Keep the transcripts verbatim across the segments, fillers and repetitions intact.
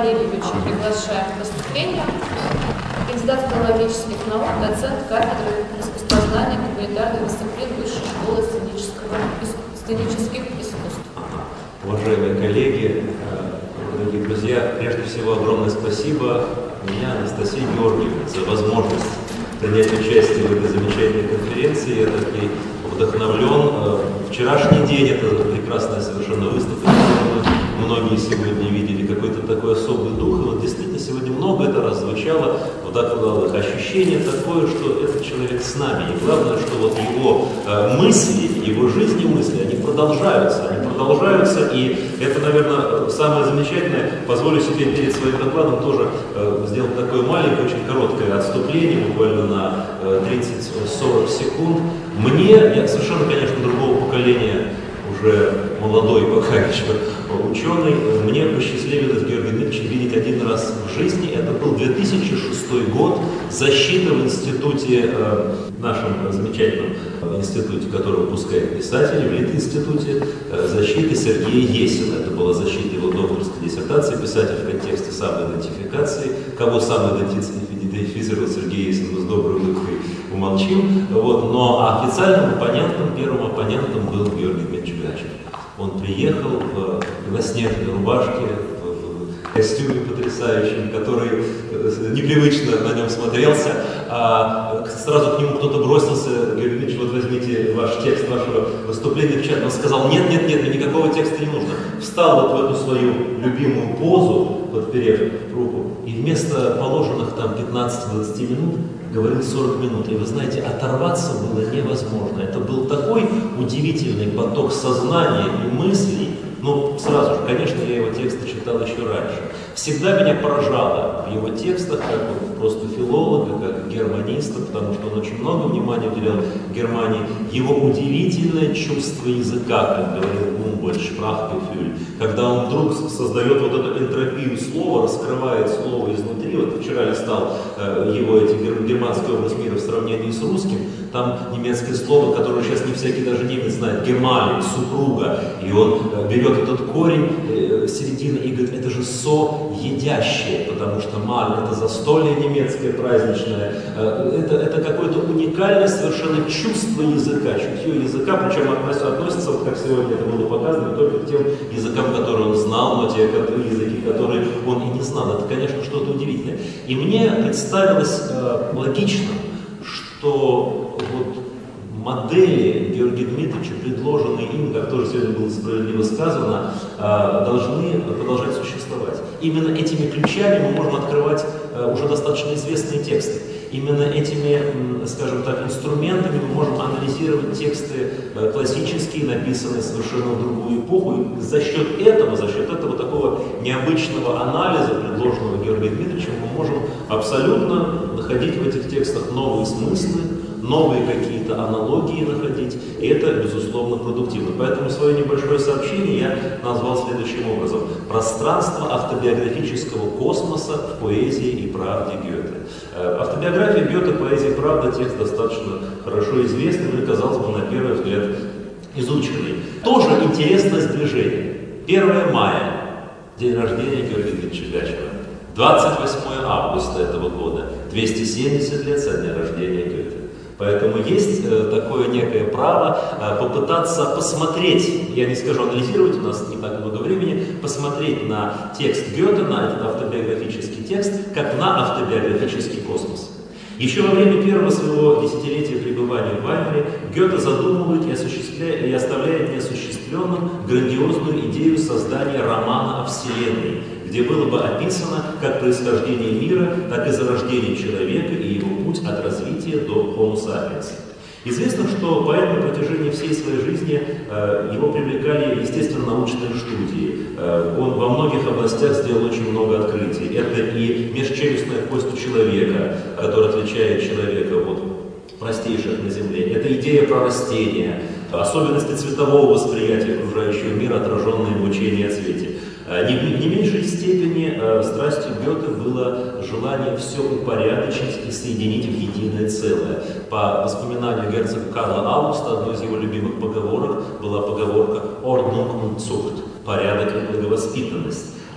Валерьевича приглашаем к выступлению. Кандидат филологических наук, доцент кафедры искусствознания гуманитарных дисциплин Высшей школы сценического, сценических искусств. Уважаемые коллеги, дорогие друзья, прежде всего огромное спасибо меня, Анастасии Георгиевне, за возможность принять участие в этой замечательной конференции. Я таки вдохновлен. Вчерашний день – это прекрасная совершенно выставка, многие сегодня видели какой-то такой особый дух. И вот действительно сегодня много это раз звучало в докладах. Ощущение такое, что этот человек с нами. И главное, что вот его э, мысли, его жизни мысли, они продолжаются. Они продолжаются. И это, наверное, самое замечательное. Позволю себе перед своим докладом тоже э, сделать такое маленькое, очень короткое отступление, буквально на э, тридцать-сорок секунд. Мне, я совершенно, конечно, другого поколения, уже молодой пока еще ученый, мне посчастливилось Георгия Дмитриевича видеть один раз в жизни. Это был две тысячи шестой год, защита в институте, э, нашем замечательном институте, который выпускает писателей, в Литинституте, э, защиты Сергея Есина. Это была защита его докторской диссертации, писатель в контексте самоидентификации. Кого самоидентифицировал Сергей Есин, мы с доброй улыбкой умолчим. Вот. Но официальным оппонентом, первым оппонентом был Георгий Дмитриевич Гачев. Он приехал в белоснежной рубашке, в костюме потрясающем, который непривычно на нем смотрелся. А сразу к нему кто-то бросился: Георгий Дмитриевич, вот возьмите ваш текст вашего выступления в чат. Он сказал: нет, нет, нет, мне никакого текста не нужно. Встал вот в эту свою любимую позу, подперев руку, и вместо положенных там пятнадцати-двадцати минут говорил сорок минут. И вы знаете, оторваться было невозможно. Это был такой удивительный поток сознания и мыслей. Ну, сразу же, конечно, я его тексты читал еще раньше. Всегда меня поражало в его текстах, как вот просто филолога, как германиста, потому что он очень много внимания уделял Германии, его удивительное чувство языка, как говорил Гумбольдт, Sprachgefühl, когда он вдруг создает вот эту энтропию слова, раскрывает слово изнутри. Вот вчера листал э, его эти германские область мира в сравнении с русским, там немецкое слово, которое сейчас не всякий даже немец знает, гемалик, супруга, и он э, берет этот корень э, середины и говорит: это же со-едящее, потому что маль — это застолье немецкое праздничное, э, это, это какое-то уникальное совершенно чувство языка, чутье языка, причем относится, вот как сегодня это было показано, не только к тем языкам, которые он знал, но те языки, которые он и не знал. Это, конечно, что-то удивительное. И мне представилось э, логичным, что вот модели Георгия Дмитриевича, предложенные им, как тоже сегодня было справедливо сказано, должны продолжать существовать. Именно этими ключами мы можем открывать уже достаточно известные тексты. Именно этими, скажем так, инструментами мы можем анализировать тексты классические, написанные совершенно в другую эпоху. И за счет этого, за счет этого такого необычного анализа, предложенного Георгием Дмитриевичем, мы можем абсолютно находить в этих текстах новые смыслы, новые какие-то аналогии находить, и это, безусловно, продуктивно. Поэтому свое небольшое сообщение я назвал следующим образом: «Пространство автобиографического космоса в поэзии и правде Гёте». Автобиография Гёте, поэзия и правда — текст достаточно хорошо известный, но, казалось бы, на первый взгляд изученный. Тоже интересное сближение. первое мая, день рождения Георгия Дмитриевича Гачева. двадцать восьмое августа этого года, двести семьдесят лет со дня рождения Гёте. Поэтому есть э, такое некое право э, попытаться посмотреть, я не скажу анализировать, у нас не так много времени, посмотреть на текст Гёте, на этот автобиографический текст, как на автобиографический космос. Еще во время первого своего десятилетия пребывания в Ваймаре Гёте задумывает и, осуществляет, и оставляет неосуществленным грандиозную идею создания романа о Вселенной, где было бы описано как происхождение мира, так и зарождение человека и его путь от развития до Homo sapiens. Известно, что поэт на протяжении всей своей жизни, э, его привлекали естественно-научные студии. Э, он во многих областях сделал очень много открытий. Это и межчелюстная кость у человека, которая отличает человека от простейших на Земле. Это идея про растения, особенности цветового восприятия окружающего мира, отраженные в учении о цвете. Не в не меньшей степени э, страстью Гёте было желание все упорядочить и соединить в единое целое. По воспоминанию герцога Карла Аугуста, одной из его любимых поговорок была поговорка «Ordnung und Zucht» – «порядок и благовоспитанность».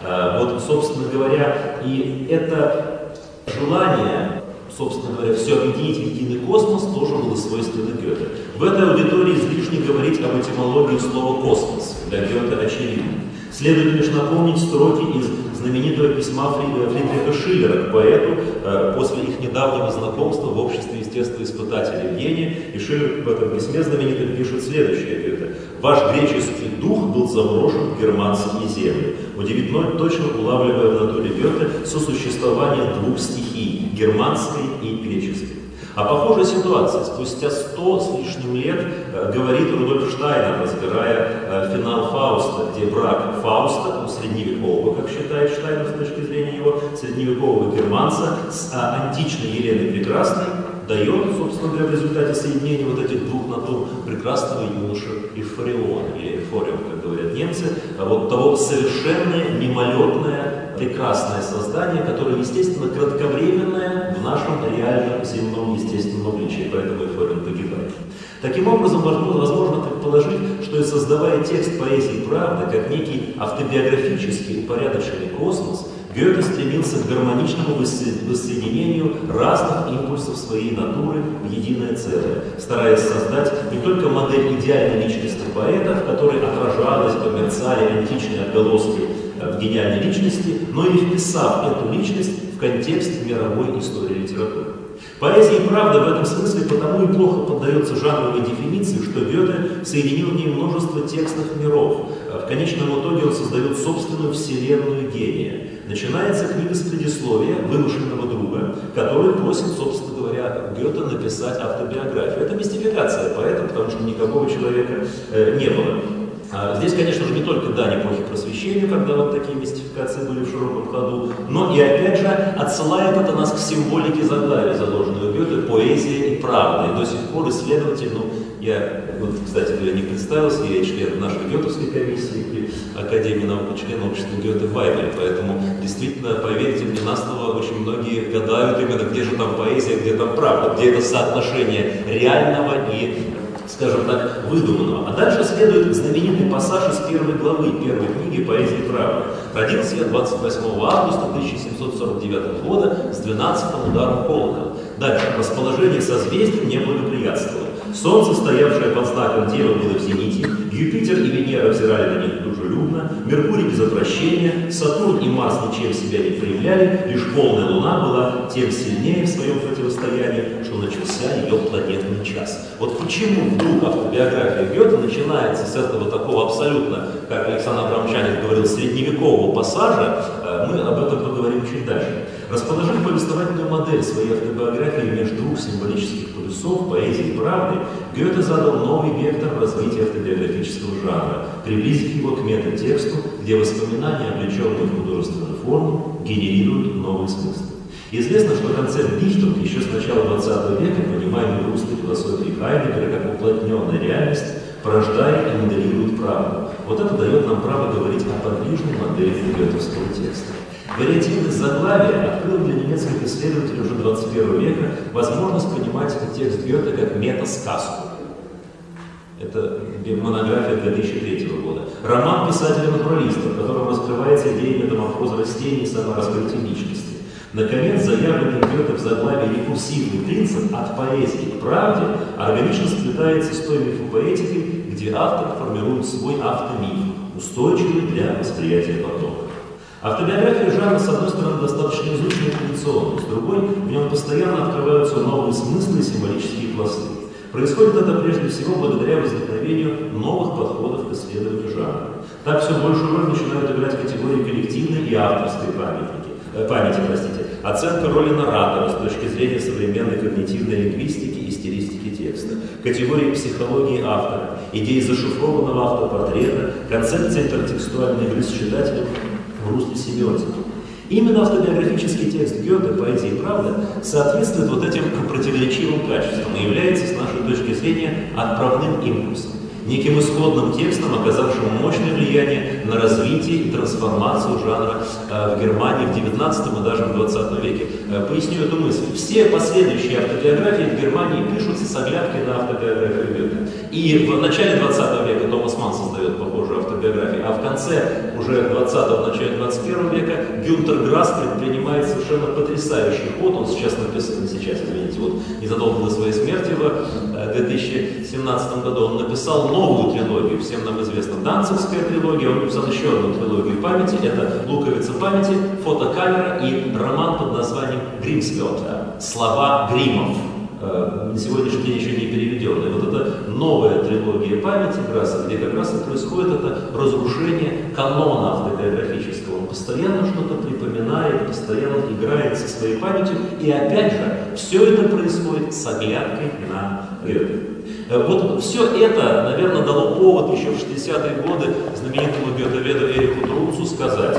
Вот, собственно говоря, и это желание, собственно говоря, все объединить в единый космос тоже было свойственно Гёте. В этой аудитории излишне говорить об этимологии слова «космос», для Гёте очевидно. Следует лишь напомнить строки из знаменитого письма Фридриха Шиллера к поэту после их недавнего знакомства в обществе естествоиспытателей в Вене. И Шиллер в этом письме знаменитом пишет следующее: Гёте: «Ваш греческий дух был заброшен в германские земли», удивительно точно улавливая в натуре Гёте сосуществование двух стихий – германской и греческой. О похожей ситуации спустя сто с лишним лет э, говорит Рудольф Штайнер, разбирая э, финал Фауста, где брак Фауста, ну, средневекового, как считает Штайнер с точки зрения его, средневекового германца с э, античной Еленой Прекрасной, дает, собственно говоря, в результате соединения вот этих двух натур прекрасного юноша Эйфориона, или Эйфорион, как говорят немцы, а вот того совершенное, мимолетное, прекрасное создание, которое, естественно, кратковременное в нашем реальном земном естественном обличии, поэтому Эйфорион погибает. Таким образом, возможно предположить, что и создавая текст поэзии «Правда» как некий автобиографический упорядоченный космос, Гёте стремился к гармоничному воссоединению разных импульсов своей натуры в единое целое, стараясь создать не только модель идеальной личности поэта, в которой отражалось, померцали античные отголоски в гениальной личности, но и вписав эту личность в контекст мировой истории литературы. Поэзия и правда в этом смысле потому и плохо поддается жанровой дефиниции, что Гёте соединил в ней множество текстных миров. В конечном итоге он создает собственную вселенную гения. Начинается книга с предисловия вымышленного друга, который просит, собственно говоря, Гёте написать автобиографию. Это мистификация поэта, потому что никакого человека э, не было. Здесь, конечно же, не только дань эпохи Просвещения, когда вот такие мистификации были в широком ходу, но и, опять же, отсылает это нас к символике заглавия, заложенной у Гёте, поэзия и правда. И до сих пор исследователь, ну, я, вот, кстати говоря, не представился, я член нашей Гётовской комиссии при Академии наук и член общества Гёте в Вайбере, поэтому, действительно, поверьте мне на слово, очень многие гадают именно, где же там поэзия, где там правда, где это соотношение реального и, скажем так, выдуманного. А дальше следует знаменитый пассаж из первой главы первой книги «Поэзия и правда». Родился я двадцать восьмого августа тысяча семьсот сорок девятого года с двенадцатым ударом колокола. Дальше. Расположение созвездий мне благоприятствовало. Солнце, стоявшее под знаком Девы, было в зените, Юпитер и Венера взирали на них дружелюбно, Меркурий без отвращения, Сатурн и Марс ничем себя не проявляли, лишь полная Луна была тем сильнее в своем противостоянии, что начался ее планетный час. Вот почему вдруг автобиография Гёте начинается с этого такого абсолютно, как Александр Абрамчанин говорил, средневекового пассажа, мы об этом поговорим чуть дальше. Расположив повествовательную модель своей автобиографии между двух символических полюсов, поэзии и правды, Гёте задал новый вектор развития автобиографического жанра, приблизив его к метатексту, где воспоминания, облеченные в художественную форму, генерируют новые смыслы. Известно, что концепт Дихтунг еще с начала двадцатого века, понимаемый в русской философии Хайдеггера как уплотненная реальность, порождает и моделирует правду. Вот это дает нам право говорить о подвижной модели гётовского текста. Вариативность заглавия открыла для немецких исследователей уже двадцать первого века возможность понимать текст Гёте как метасказку. Это монография две тысячи третьего года. Роман писателя-натуралиста, в котором раскрывается идея метаморфозы растений и самораскрытия личности. Наконец, заявленный Гёте в заглавии рекурсивный принцип от поэзии к правде органично сплетается с той мифопоэтикой, где автор формирует свой автомиф, устойчивый для восприятия потока. Автобиография жанра, с одной стороны, достаточно изучена и традиционна, с другой, в нем постоянно открываются новые смыслы и символические пласты. Происходит это прежде всего благодаря возникновению новых подходов к исследованию жанра. Так все большую роль начинают играть категории коллективной и авторской памятники, э, памяти, простите, оценка роли наратора с точки зрения современной когнитивной лингвистики и стилистики текста, категории психологии автора, идеи зашифрованного автопортрета, концепция интертекстуальной игры с читателем в русле семиотики. Именно автобиографический текст Гёте, поэзия и правда, соответствует вот этим противоречивым качествам и является, с нашей точки зрения, отправным импульсом, неким исходным текстом, оказавшим мощное влияние на развитие и трансформацию жанра э, в Германии в девятнадцатом и даже в двадцатом веке. Э, поясню эту мысль. Все последующие автобиографии в Германии пишутся с оглядкой на автобиографию Гёте. И в начале двадцатого века Томас Манн создает похожую автобиографию автобиографии. А в конце уже двадцатого, начале двадцать первого века Гюнтер Грасс предпринимает совершенно потрясающий ход. Он сейчас написан, не сейчас, извините, вот незадолго до своей смерти в две тысячи семнадцатом году он написал новую трилогию, всем нам известна Данцигская трилогия, он написал еще одну трилогию памяти, это «Луковица памяти», «Фотокамера» и роман под названием «Гримсвёртер», «Слова Гримов», на сегодняшний день еще не переведенная. Вот это новая трилогия памяти Грасса, где как раз и происходит это разрушение канона автобиографического. Он постоянно что-то припоминает, постоянно играет со своей памятью. И опять же, все это происходит с оглядкой на Гёте. Вот все это, наверное, дало повод еще в шестидесятые годы знаменитому гётоведу Эриху Трунцу сказать,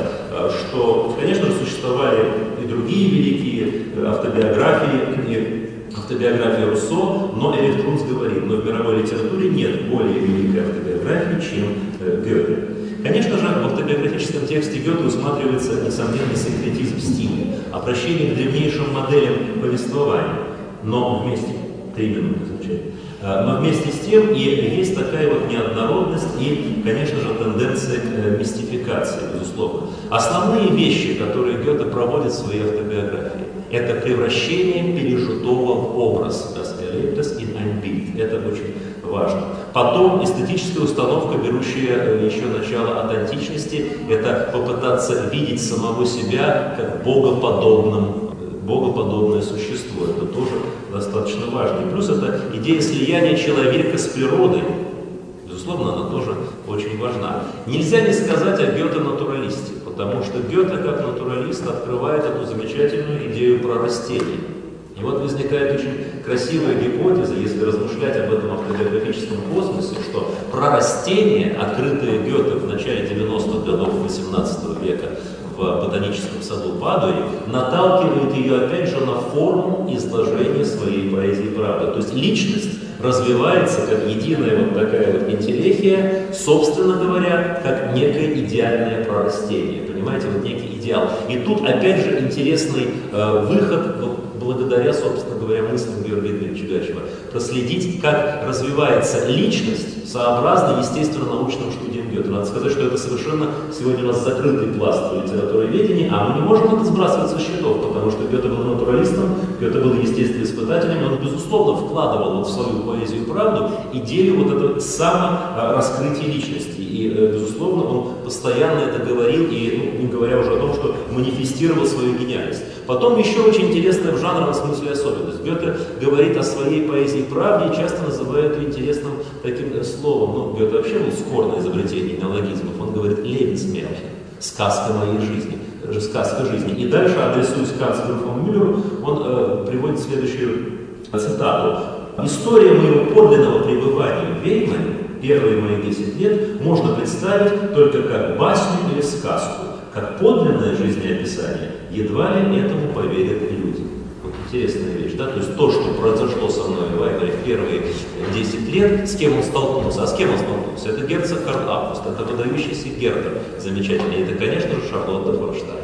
что, конечно же, существовали и другие великие автобиографии, и автобиография Руссо, но Эрих Трунц говорит, но в мировой литературе нет более великой автобиографии, чем э, Гёте. Конечно же, в автобиографическом тексте Гёте усматривается несомненный синкретизм стиля, обращение к древнейшим моделям повествования, но вместе, три минуты замечательно, но вместе с тем и есть такая вот неоднородность и, конечно же, тенденция к мистификации, безусловно. Основные вещи, которые Гёте проводит в своей автобиографии, это превращение пережитого в образ, das Erlebtes in ein Bild. Это очень важно. Потом эстетическая установка, берущая еще начало от античности, это попытаться видеть самого себя как богоподобным, богоподобное существо. Это тоже достаточно важно. И плюс это идея слияния человека с природой. Безусловно, она тоже очень важна. Нельзя не сказать о Гёте-натуралисте, потому что Гёте, как натуралист, открывает эту замечательную идею про растения. И вот возникает очень красивая гипотеза, если размышлять об этом автобиографическом космосе, что про растения, открытые Гёте в начале девяностых годов восемнадцатого века в ботаническом саду Падуи, наталкивает ее опять же на форму изложения своей поэзии правды. То есть личность развивается как единая вот такая вот интеллехия, собственно говоря, как некое идеальное прорастение. Понимаете, вот некий идеал. И тут опять же интересный э, выход, вот, благодаря, собственно говоря, мыслям Георгия Дмитриевича Гачева, проследить, как развивается личность сообразно естественно-научным студиям Гёте. Надо сказать, что это совершенно сегодня у нас закрытый пласт литературоведения, а мы не можем это сбрасывать со счетов, потому что Гёте был натуралистом, Гёте был естествоиспытателем, он, безусловно, вкладывал вот в свою поэзию правду идею вот этого самораскрытия личности. И, безусловно, он постоянно это говорил, и ну, не говоря уже о том, что манифестировал свою гениальность. Потом еще очень интересная в жанровом смысле особенность. Гёте говорит о своей поэзии правде и часто называет ее интересным таким словом. Ну, Гёте вообще был скор на изобретение неологизмов. Он говорит «Lebensmärchen», «сказка моей жизни», «сказка жизни». И дальше, адресуясь к канцлеру фон Мюллеру, он э, приводит следующую цитату. «История моего подлинного пребывания в Веймаре, первые мои десять лет, можно представить только как басню или сказку. Как подлинное жизнеописание, едва ли этому поверят люди». Вот интересная вещь, да? То есть то, что произошло со мной в Веймаре в первые десять лет, с кем он столкнулся. А с кем он столкнулся? Это герцог Карл Август, это выдающийся Гертер замечательный, это, конечно же, Шарлотта Форштайн.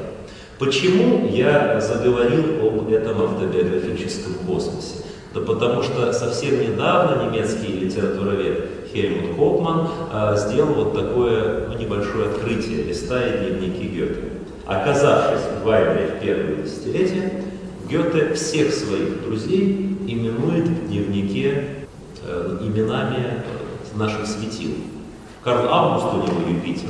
Почему я заговорил об этом автобиографическом космосе? Да потому что совсем недавно немецкий литературовед Хельмут Хопман э, сделал вот такое ну, небольшое открытие, листая дневники Гёте. Оказавшись в Веймаре в первые десятилетия, Гёте всех своих друзей именует в дневнике э, именами наших светил. Карл Август у него Юпитер,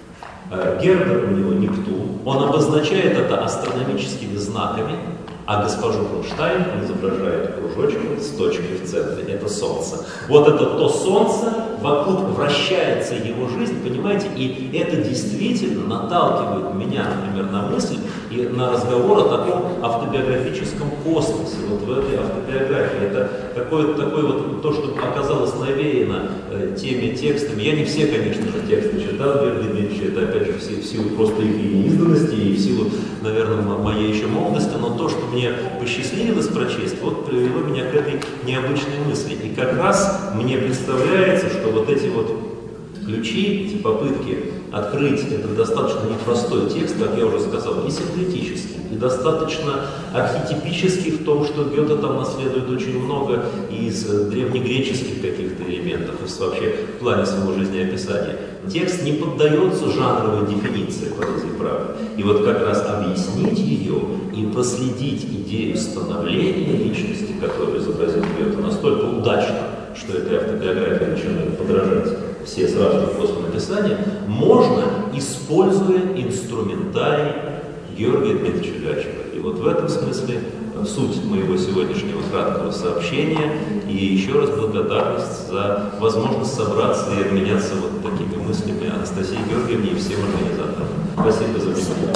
э, Гербер у него Нептун. Он обозначает это астрономическими знаками, а госпожу Форштайн он изображает кружочек с точкой в центре. Это Солнце. Вот это то Солнце, вокруг вращается его жизнь, понимаете? И это действительно наталкивает меня, например, на мысль и на разговор о таком автобиографическом космосе, вот в этой автобиографии. Это какое-то такое вот то, что оказалось навеяно э, теми текстами. Я не все, конечно же, тексты читал Георгия Дмитриевича, это опять же в силу, в силу просто их неизданности и в силу, наверное, моей еще молодости, но то, что мне посчастливилось прочесть, вот привело меня к этой необычной мысли. И как раз мне представляется, что вот эти вот ключи, эти попытки открыть этот достаточно непростой текст, как я уже сказал, и синкретический, и достаточно архетипический в том, что Гёте там наследует очень много из древнегреческих каких-то элементов, из вообще в плане своего жизнеописания. Текст не поддается жанровой дефиниции поэзии правды. И вот как раз объяснить ее и последить идею становления личности, которую изобразил Гёте, настолько удачно, что этой автобиографии начинают подражать все сразу же после написания, можно, используя инструментарий Георгия Дмитриевича Гачева. И вот в этом смысле суть моего сегодняшнего краткого сообщения и еще раз благодарность за возможность собраться и обменяться вот такими мыслями Анастасии Георгиевне и всем организаторам. Спасибо за внимание.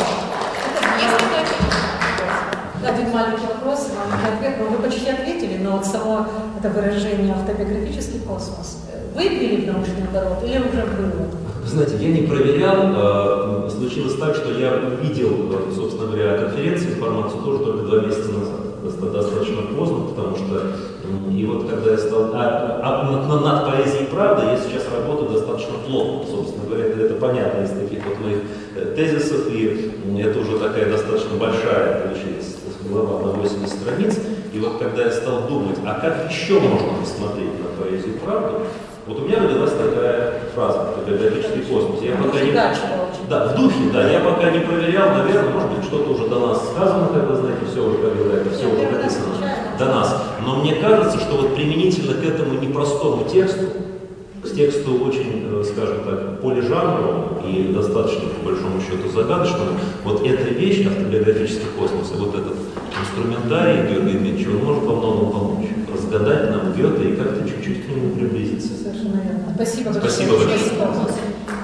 Один маленький вопрос, маленький ответ, но вы почти ответили, но вот само это выражение автобиографический космос, вы ввели в научный оборот или уже было? Вы знаете, я не проверял, случилось так, что я увидел, собственно говоря, о конференции информацию тоже только два месяца назад. Достаточно поздно, потому что и вот когда я стал а, а, над, над поэзией правды, я сейчас работаю достаточно плотно, собственно говоря, это, это понятно из таких вот моих тезисов, и это уже такая достаточно большая, получилась глава на восемьдесят страниц, и вот когда я стал думать, а как еще можно посмотреть на поэзию правду, вот у меня родилась такая фраза, автобиографический космос. Я пока не... Да, в духе, да, я пока не проверял, наверное, может быть, что-то уже до нас сказано, как вы знаете, все уже, как говорят, все уже написано до нас. Но мне кажется, что вот применительно к этому непростому тексту, к тексту очень, скажем так, полижанровому и достаточно, по большому счету, загадочному, вот эта вещь, автобиографический космос, и вот этот инструментарий Георгия Дмитриевича, он может во многом помочь. Разгадать нам Гёте и как-то чуть-чуть к нему приблизиться. Совершенно верно. Спасибо большое. Спасибо большое.